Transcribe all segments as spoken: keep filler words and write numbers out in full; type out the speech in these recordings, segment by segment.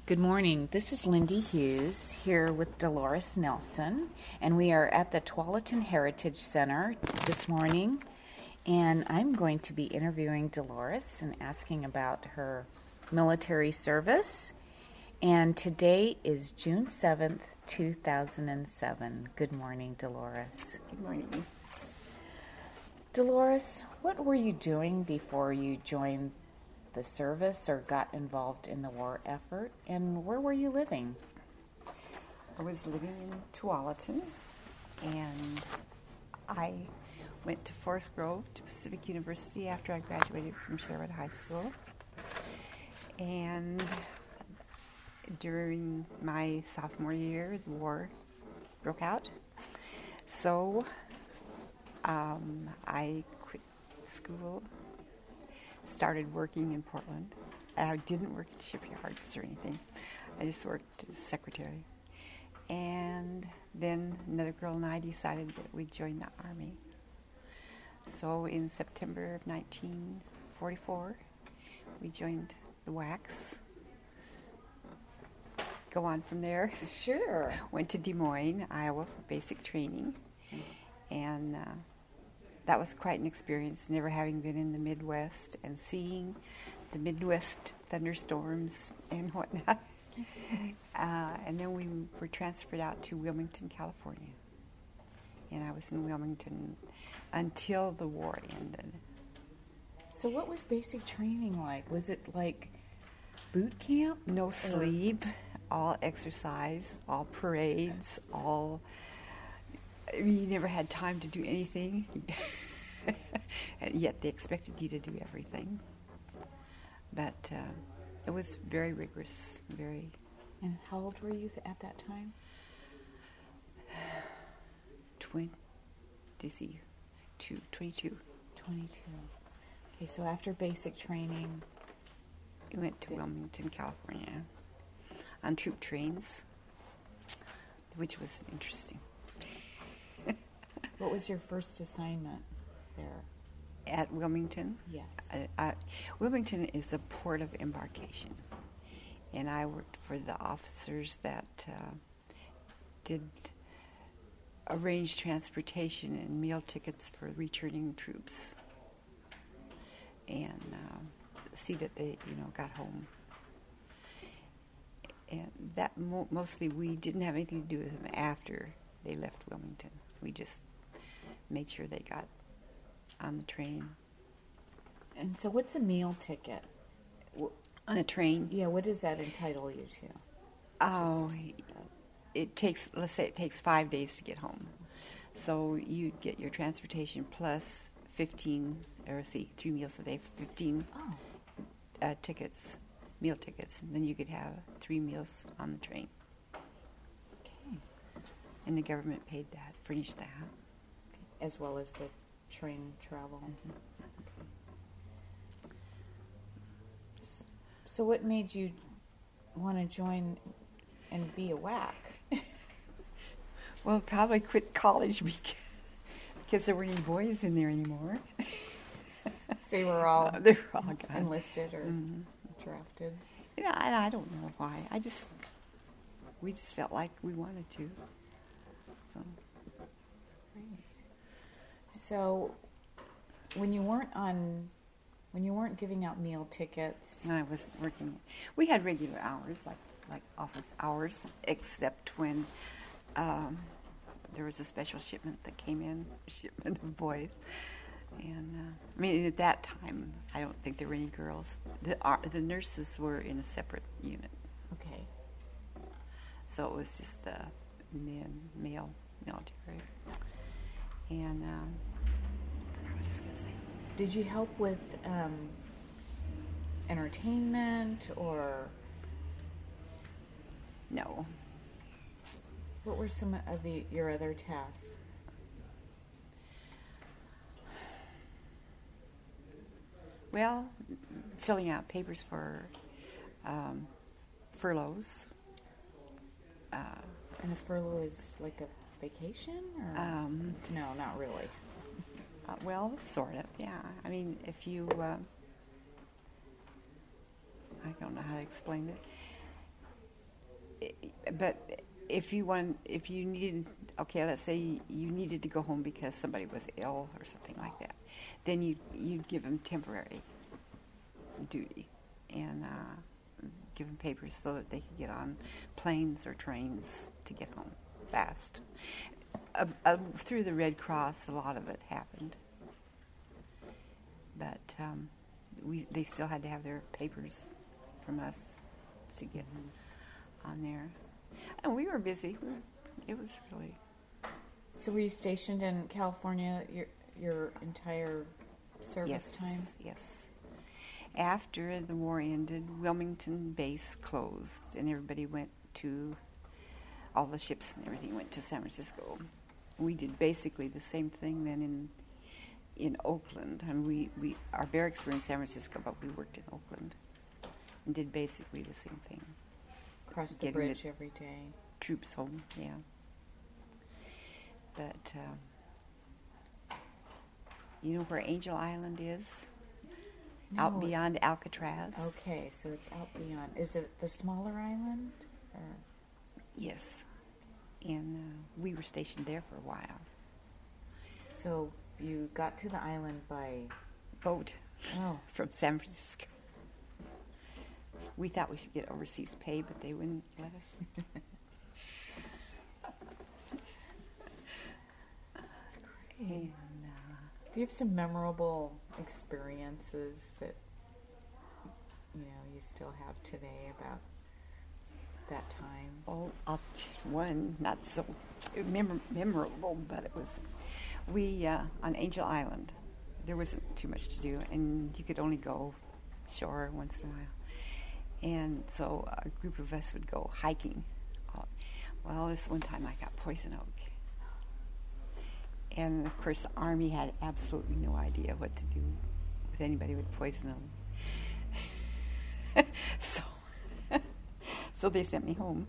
Good morning. This is Lindy Hughes here with Dolores Nelson, and we are at the Tualatin Heritage Center this morning, and I'm going to be interviewing Dolores and asking about her military service. And today is June seventh, two thousand seven. Good morning, Dolores. Good morning. Dolores, what were you doing before you joined the service or got involved in the war effort, and where were you living? I was living in Tualatin, and I went to Forest Grove to Pacific University after I graduated from Sherwood High School. And during my sophomore year, the war broke out. So um, I quit school, started working in Portland. I didn't work at shipyards or anything. I just worked as secretary. And then another girl and I decided that we'd join the Army. So in September of nineteen forty-four, we joined the W A C. Go on from there. Sure. Went to Des Moines, Iowa for basic training. And uh, that was quite an experience, never having been in the Midwest and seeing the Midwest thunderstorms and whatnot. uh, and then we were transferred out to Wilmington, California. And I was in Wilmington until the war ended. So what was basic training like? Was it like boot camp? No sleep, all exercise, all parades, all... I mean, you never had time to do anything, and yet they expected you to do everything. But uh, it was very rigorous, very... And how old were you at that time? twenty, two, twenty-two. twenty-two. Okay, so after basic training... We went to Wilmington, California, on troop trains, which was interesting. What was your first assignment there? At Wilmington? Yes. Uh, uh, Wilmington is the port of embarkation. And I worked for the officers that uh, did arrange transportation and meal tickets for returning troops. And uh, see that they, you know, got home. And that mo- mostly we didn't have anything to do with them after they left Wilmington. We just made sure they got on the train. And so what's a meal ticket? On a train? Yeah, what does that entitle you to? Oh, it takes, let's say it takes five days to get home. So you get your transportation plus fifteen, or see, three meals a day, fifteen Oh. uh, tickets, meal tickets. And then you could have three meals on the train. Okay. And the government paid that, furnished that. As well as the train travel. Mm-hmm. Okay. So what made you want to join and be a W A C? Well, probably quit college because, because there weren't any boys in there anymore. They were all Uh, they were all gone. enlisted or Mhm. drafted. Yeah, I, I don't know why. I just, we just felt like we wanted to. So, Great. So, when you weren't on, when you weren't giving out meal tickets, and I was working. We had regular hours, like like office hours, except when um, there was a special shipment that came in, a shipment of boys. And uh, I mean, at that time, I don't think there were any girls. The uh, the nurses were in a separate unit, okay. so it was just the men, male military. And um, I forgot what I was going to say. Did you help with um, entertainment, or No, what were some of the, your other tasks? well, filling out papers for um, furloughs. Uh, And a furlough is like a vacation, or um, no, not really. Uh, well, sort of, yeah. I mean, if you, uh, I don't know how to explain it. but if you want, if you needed, okay, let's say you needed to go home because somebody was ill or something like that, then you you'd give them temporary duty and uh, give them papers so that they could get on planes or trains to get home fast. Uh, uh, through the Red Cross, a lot of it happened, but um, we they still had to have their papers from us to get on there. And we were busy. It was really... So were you stationed in California your your entire service yes, time? Yes. After the war ended, Wilmington base closed, and everybody went to, all the ships and everything went to San Francisco. We did basically the same thing then in in Oakland. I mean, we, we our barracks were in San Francisco, but we worked in Oakland and did basically the same thing. Across the Getting bridge the every day. Troops home, yeah. But um, you know where Angel Island is? No. Out beyond Alcatraz. Okay, so it's out beyond. Is it the smaller island? Or? Yes. And uh, we were stationed there for a while. So you got to the island by boat oh. from San Francisco. We thought we should get overseas pay, but they wouldn't let us. and, uh, Do you have some memorable experiences that you know you still have today about that time? Oh, I'll t- one not so mem- memorable, but it was we uh, on Angel Island. There wasn't too much to do, and you could only go ashore once in a while. And so a group of us would go hiking. Well, this one time I got poison oak. And, of course, the Army had absolutely no idea what to do with anybody with poison oak. so, so they sent me home.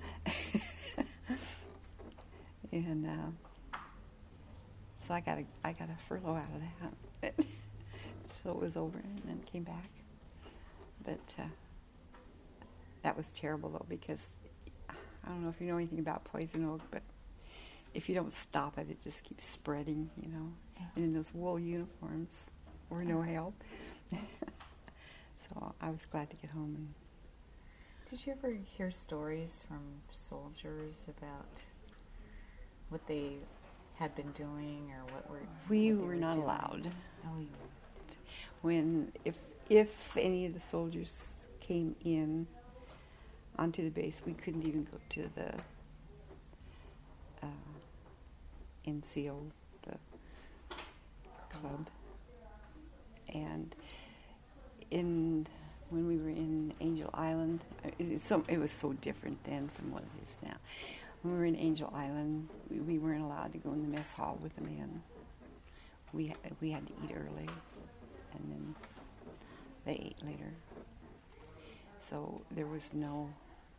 and uh, so I got a, I got a furlough out of that. So it was over and then came back. But... Uh, That was terrible, though, because I don't know if you know anything about poison oak, but if you don't stop it, it just keeps spreading, you know. Yeah. And in those wool uniforms were no help. So I was glad to get home. And did you ever hear stories from soldiers about what they had been doing or what were we what were, were not doing? allowed. Oh, you weren't. When if if any of the soldiers came in onto the base, we couldn't even go to the uh, N C O, the club. And in when we were in Angel Island, it, so, it was so different then from what it is now. When we were in Angel Island, we, we weren't allowed to go in the mess hall with the men. We we had to eat early, and then they ate later. So there was no,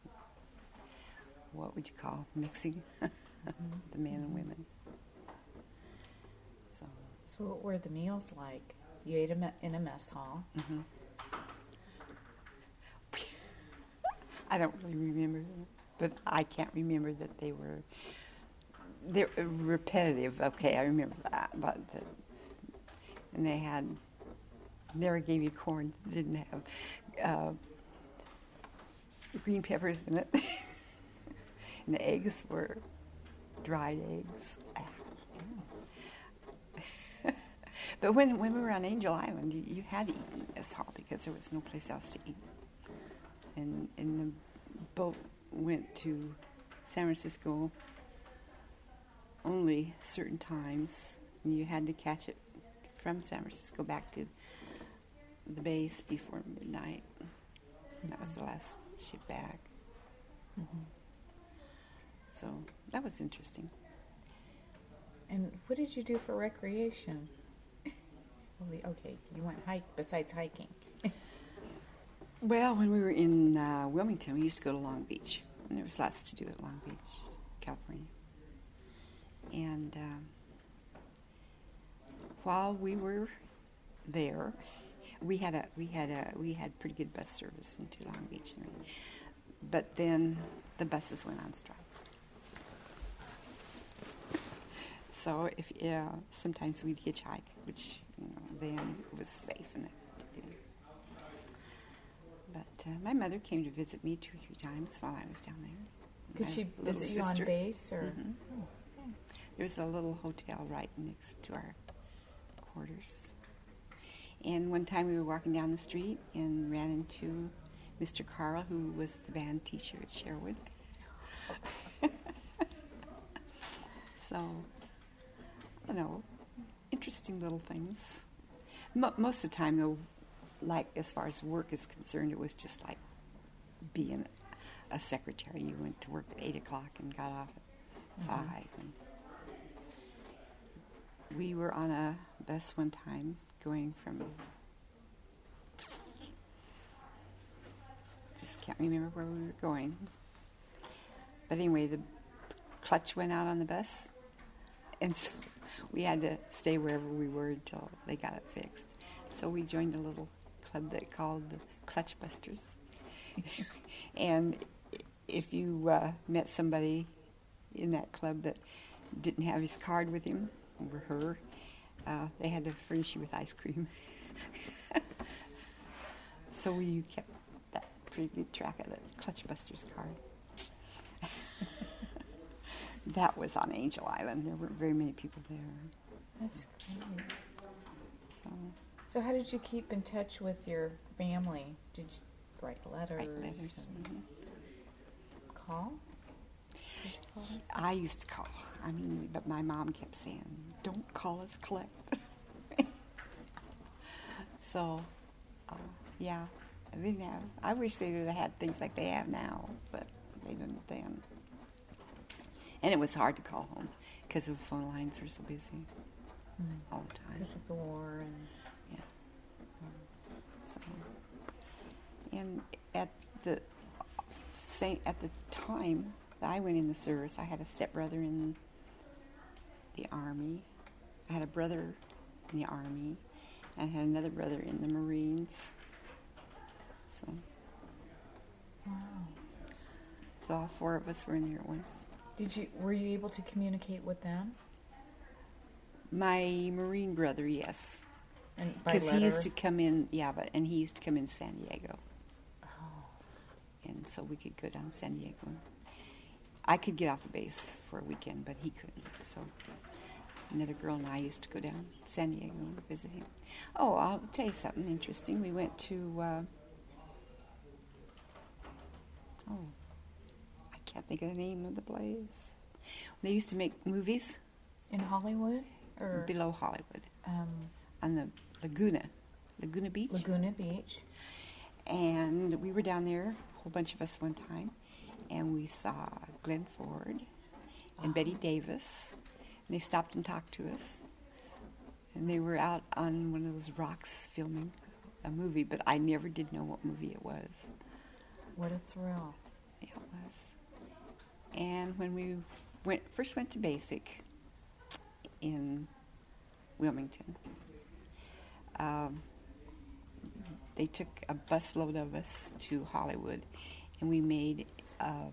what would you call, mixing the men and women. So, so what were the meals like? You ate a me- in a mess hall. Mm-hmm. I don't really remember them, but I can't remember that they were, they're repetitive. Okay, I remember that, but the, and they had, never gave you corn, didn't have uh, green peppers in it. And the eggs were dried eggs. But when, when we were on Angel Island, you, you had to eat in this hall because there was no place else to eat. And, and the boat went to San Francisco only certain times, and you had to catch it from San Francisco back to the base before midnight. And that was the last ship back. Mm-hmm. So that was interesting. And what did you do for recreation? Well, okay, you went hike besides hiking. Well, when we were in uh, Wilmington, we used to go to Long Beach, and there was lots to do at Long Beach, California. And um, while we were there, we had a we had a we had pretty good bus service into Long Beach. but then the buses went on strike. So if yeah, sometimes we'd hitchhike, which you know then was safe enough to do. But uh, my mother came to visit me two or three times while I was down there. Could My she little visit you on sister. base, or? Mhm. There's a little hotel right next to our quarters. And one time we were walking down the street and ran into Mister Carl, who was the band teacher at Sherwood. So, you know, interesting little things. Mo- most of the time, though, like as far as work is concerned, it was just like being a secretary. You went to work at eight o'clock and got off at Mhm. five. And we were on a bus one time going from, just can't remember where we were going. But anyway, the clutch went out on the bus, and so we had to stay wherever we were until they got it fixed. So we joined a little club that called the Clutch Busters. And if you uh, met somebody in that club that didn't have his card with him, or her, uh, they had to furnish you with ice cream. So we kept that pretty good track of the Clutch Busters card. That was on Angel Island. There weren't very many people there. That's great. So So how did you keep in touch with your family? Did you write letters? write letters. and Mhm. Call? Did you call them? I used to call. I mean, but my mom kept saying, "Don't call us, collect." So, uh, yeah, they didn't have. I wish they would have had things like they have now, but they didn't then. And it was hard to call home because the phone lines were so busy Mm. all the time. Because of the war and Yeah. So, and at the same at the time that I went in the service, I had a stepbrother in the Army. I had a brother in the Army, and I had another brother in the Marines. So, wow. so all four of us were in there at once. Did you were you able to communicate with them? My Marine brother, yes, And by because he used to letter? come in. Yeah, but and he used to come in San Diego. Oh. And so we could go down to San Diego. I could get off the base for a weekend, but he couldn't. So another girl and I used to go down to San Diego and visit him. Oh, I'll tell you something interesting. We went to, uh, oh, I can't think of the name of the place. They used to make movies In Hollywood? Or below Hollywood um, on the Laguna, Laguna Beach. Laguna Beach? And we were down there, a whole bunch of us one time, and we saw Glenn Ford and Betty Davis, and they stopped and talked to us. And they were out on one of those rocks filming a movie, but I never did know what movie it was. What a thrill. Yeah, it was. And when we went first went to Basic in Wilmington, um, they took a busload of us to Hollywood, and we made um,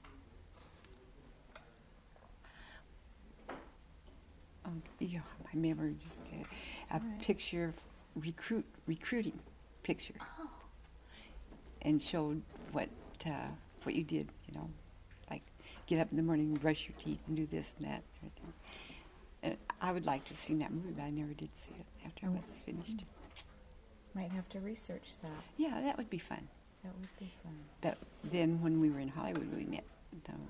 um, yeah, my memory just uh, a all right. picture of recruit recruiting picture, Oh. and showed what uh, what you did, you know, like get up in the morning, brush your teeth, and do this and that. And everything. And I would like to have seen that movie, but I never did see it after I Oh. was finished. Might have to research that. Yeah, that would be fun. That would be fun. But then when we were in Hollywood, we met um,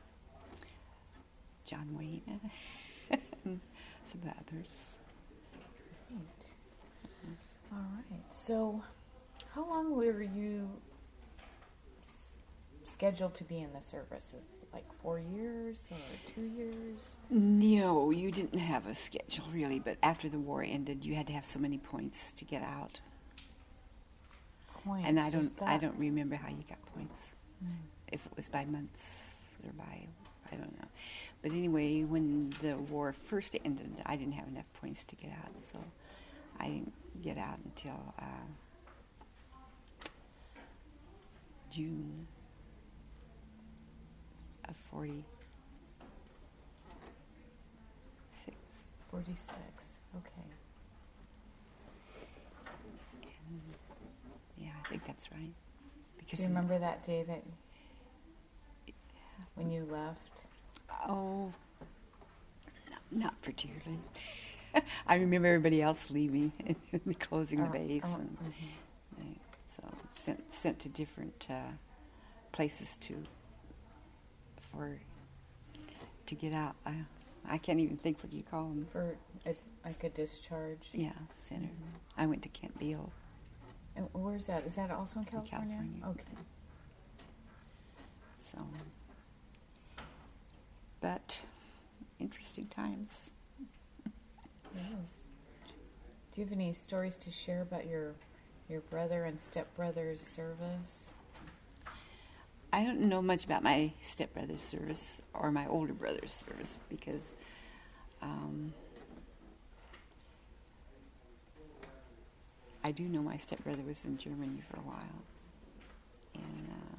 John Wayne and some others. Great. All right. So, how long were you s- scheduled to be in the service? Is it like four years or two years? No, you didn't have a schedule really, but after the war ended, you had to have so many points to get out. Points. And I is don't, I that- don't remember how you got points. Mm. If it was by months or by, I don't know. But anyway, when the war first ended, I didn't have enough points to get out, so I didn't get out until uh, June forty-six. forty-six. Okay. And yeah, I think that's right. Because Do you remember that day that when you left? Oh, no, not particularly. I remember everybody else leaving and closing the Oh, base, oh, and mhm. they, so sent sent to different uh, places to for to get out. I I can't even think what you call them. For a, like a discharge. Yeah, center. Mhm. I went to Camp Beale. And where's that? Is that also in California? California. Okay. So, but interesting times. Yes. Do you have any stories to share about your your brother and stepbrother's service? I don't know much about my stepbrother's service or my older brother's service because um, I do know my stepbrother was in Germany for a while, and uh,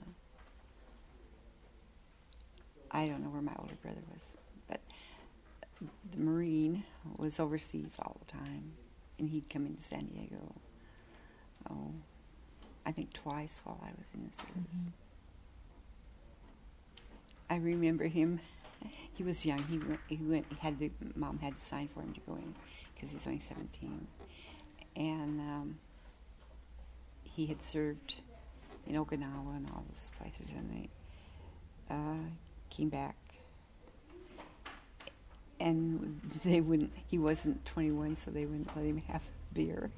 I don't know where my older brother was, but the Marine was overseas all the time, and he'd come into San Diego, oh, I think twice while I was in the service. Mhm. I remember him. He was young. He went. He went. He had to. Mom had to sign for him to go in because he's only seventeen, and um, he had served in Okinawa and all those places, and they uh, came back, and they wouldn't. He wasn't twenty-one, so they wouldn't let him have beer.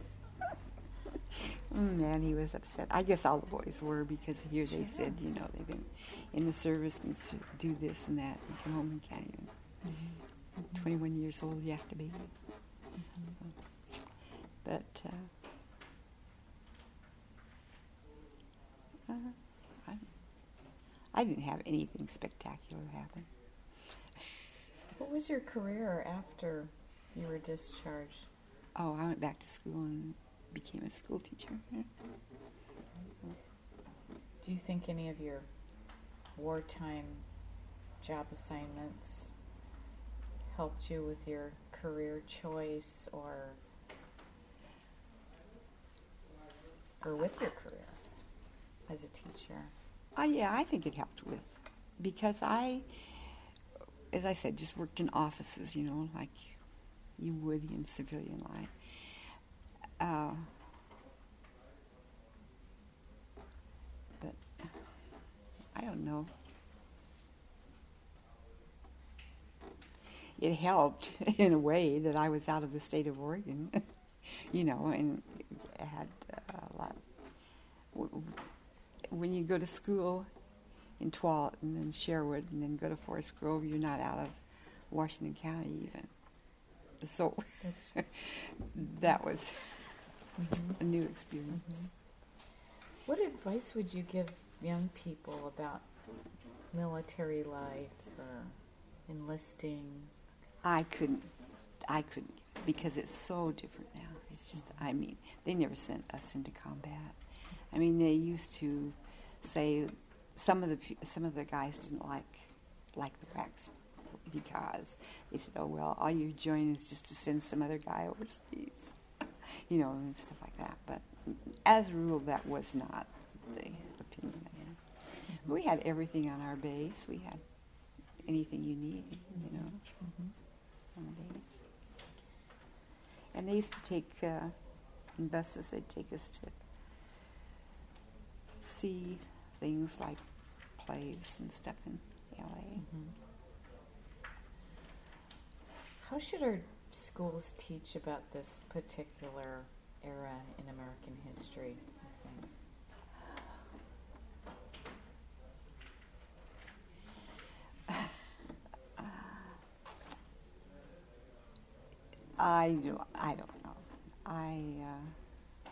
Mm, Man, he was upset. I guess all the boys were because here they Sure. said, you know, they've been in the service and s- do this and that and come home and can't even. Mhm. twenty-one years old you have to be. Mhm. But uh, uh, I, I didn't have anything spectacular happen. What was your career after you were discharged? Oh, I went back to school and became a school teacher. Do you think any of your wartime job assignments helped you with your career choice or or with your career as a teacher? Uh, yeah, I think it helped with, because I, as I said, just worked in offices, you know, like you would in civilian life. Uh, but I don't know. It helped in a way that I was out of the state of Oregon, you know, and had a lot. When you go to school in Tualatin and Sherwood and then go to Forest Grove, you're not out of Washington County even. So That's that was Mhm. a new experience. Mhm. What advice would you give young people about military life or enlisting? I couldn't, I couldn't, because it's so different now. It's just, I mean, they never sent us into combat. I mean, they used to say some of the pe- some of the guys didn't like like the WACs because they said, "Oh well, all you're doing is just to send some other guy overseas," you know, and stuff like that. But as a rule, that was not the opinion I had. We had everything on our base. We had anything you needed, you know, Mhm. on the base. And they used to take, uh, in buses, they'd take us to see things like plays and stuff in L A. Mhm. How should our schools teach about this particular era in American history, you think? I do, I don't know. I uh,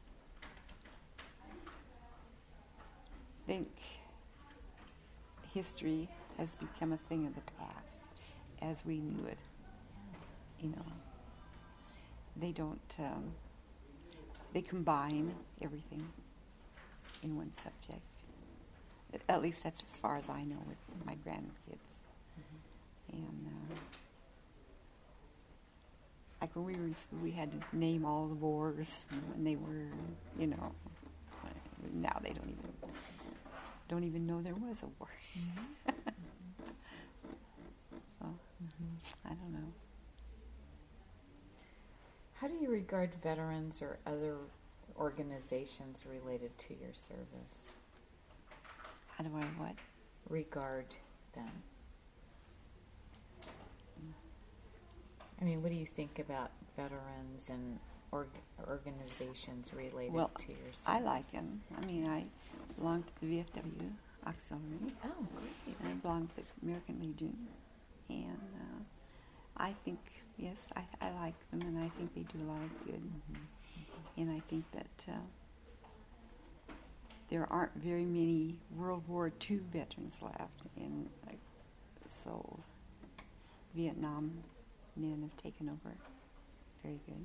think history has become a thing of the past as we knew it. You know, they don't, um, they combine everything in one subject. At least that's as far as I know with my grandkids. Mm-hmm. And uh, like when we were in school, we had to name all the wars when they were, you know. Now they don't even don't even know there was a war. Mm-hmm. So mm-hmm. I don't know. How do you regard veterans or other organizations related to your service? How do I what? Regard them. I mean, what do you think about veterans and org- organizations related well, to your service? I like them. I mean, I belong to the V F W Auxiliary. Oh, great. And I belong to the American Legion. And uh, I think, yes, I, I like them, and I think they do a lot of good. Mm-hmm. And I think that uh, there aren't very many World War Two veterans left. And uh, so Vietnam men have taken over. Very good.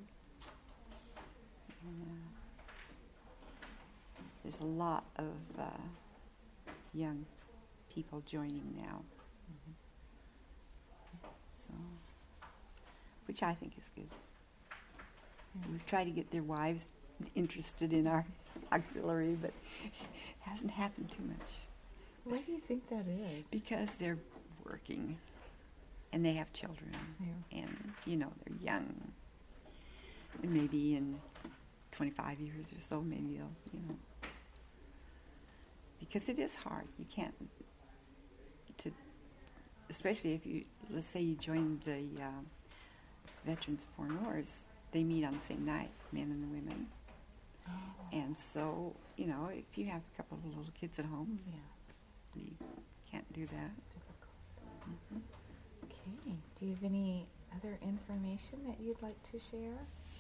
And, uh, there's a lot of uh, young people joining now. Mm-hmm. So, which I think is good. Mm-hmm. We've tried to get their wives interested in our auxiliary, but it hasn't happened too much. Why do you think that is? Because they're working, and they have children, yeah. and, you know, they're young. And maybe in twenty-five years or so, maybe they'll, you know. Because it is hard. You can't, to, especially if you, let's say you join the uh, Veterans of Foreign Wars, they meet on the same night, men and the women. Oh. And so, you know, if you have a couple of little kids at home, yeah. you can't do that. It's difficult. Mm-hmm. Okay. Do you have any other information that you'd like to share?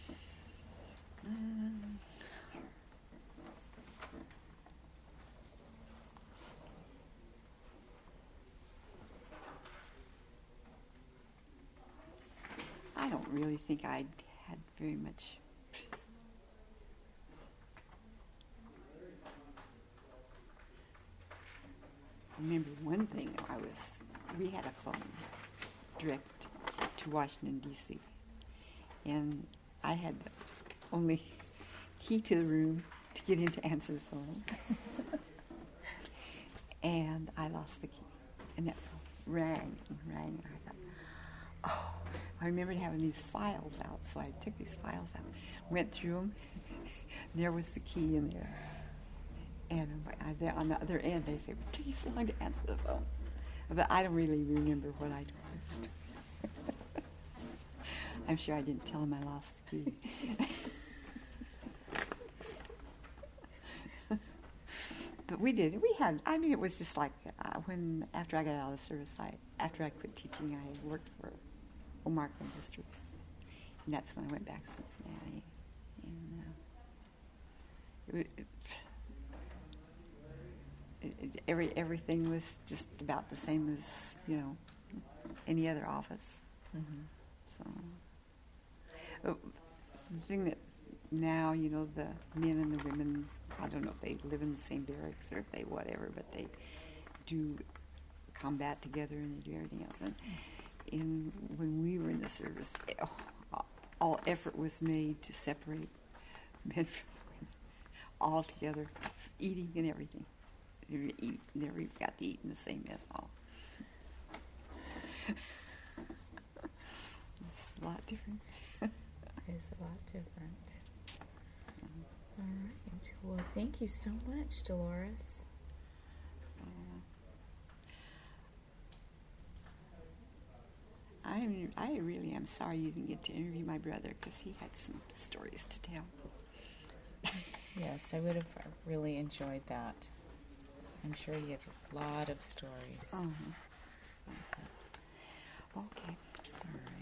Um, I don't really think I had very much. I remember one thing. I was we had a phone direct to Washington D C and I had the only key to the room to get in to answer the phone. And I lost the key, and that phone rang and rang, and I thought, oh, I remembered having these files out, so I took these files out, went through them, and there was the key in there. And I, on the other end, they say, it took you so long to answer the phone. But I don't really remember what I told them. I'm sure I didn't tell them I lost the key. But we did. We had, I mean, it was just like uh, when, after I got out of the service, I, after I quit teaching, I worked for Omar Industries. And that's when I went back to Cincinnati. And uh, it, it, it, it, every everything was just about the same as, you know, any other office. Mm-hmm. So, but the thing that now, you know, the men and the women, I don't know if they live in the same barracks or if they whatever, but they do combat together and they do everything else. And in, when we were in the service, all, all effort was made to separate men from women all together, eating and everything. Never, eat, never got to eat in the same mess hall. It's a lot different. It's a lot different. All right. Well, thank you so much, Dolores. Uh, I'm, I really am sorry you didn't get to interview my brother because he had some stories to tell. Yes, I would have really enjoyed that. I'm sure you have a lot of stories. Uh-huh. Okay. All right.